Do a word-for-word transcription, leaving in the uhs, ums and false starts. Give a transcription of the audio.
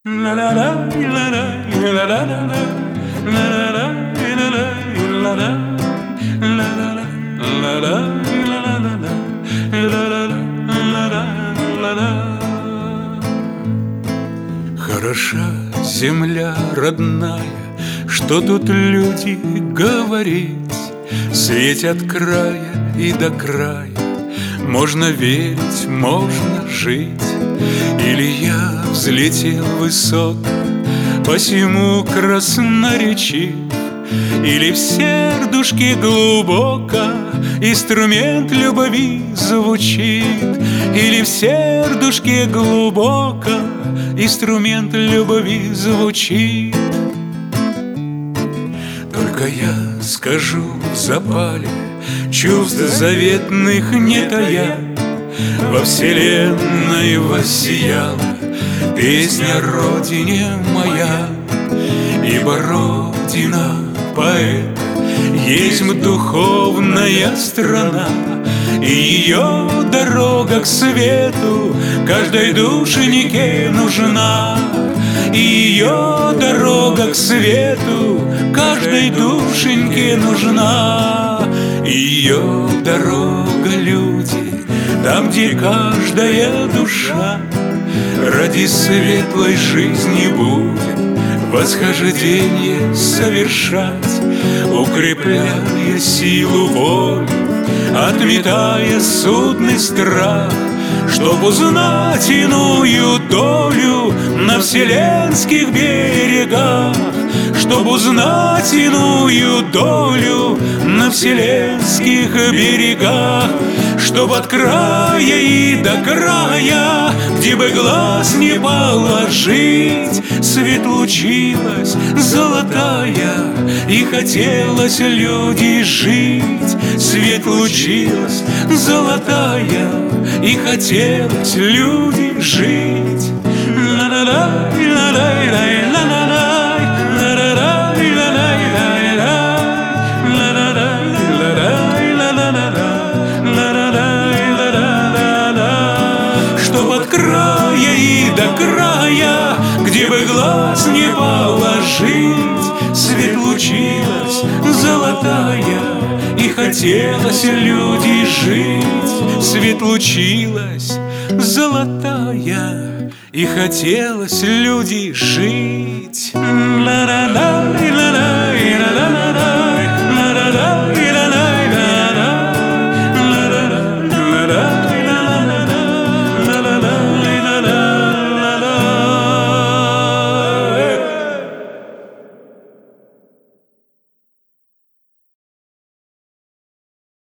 Хороша земля родная, что тут люди говорить. Светь от края и до края, можно верить, можно жить. Или я взлетел высоко, посему красноречив, или в сердушке глубоко инструмент любви звучит, или в сердушке глубоко инструмент любви звучит. Только я скажу в запале, чувств заветных не тая, во вселенной воссияла песня Родине моя. Ибо Родина поэта есть духовная страна, и ее дорога к свету каждой душенике нужна. И ее дорога к свету каждой душеньке нужна. Ее дорога, люди, там, где каждая душа ради светлой жизни будет восхождение совершать, укрепляя силу воли, отметая судный страх, чтоб узнать иную долю на вселенских берегах, чтоб узнать иную долю на вселенских берегах, чтоб от края и до края, где бы глаз не положить, свет лучилась золотая, и хотелось люди жить. Свет лучилась золотая, и хотелось люди жить. Чтоб от края и до края, где бы глаз не положить, свет лучилась золотая, и хотелось люди жить. Свет лучилась золотая, и хотелось люди жить. Ла-ла-ла-ла-ла.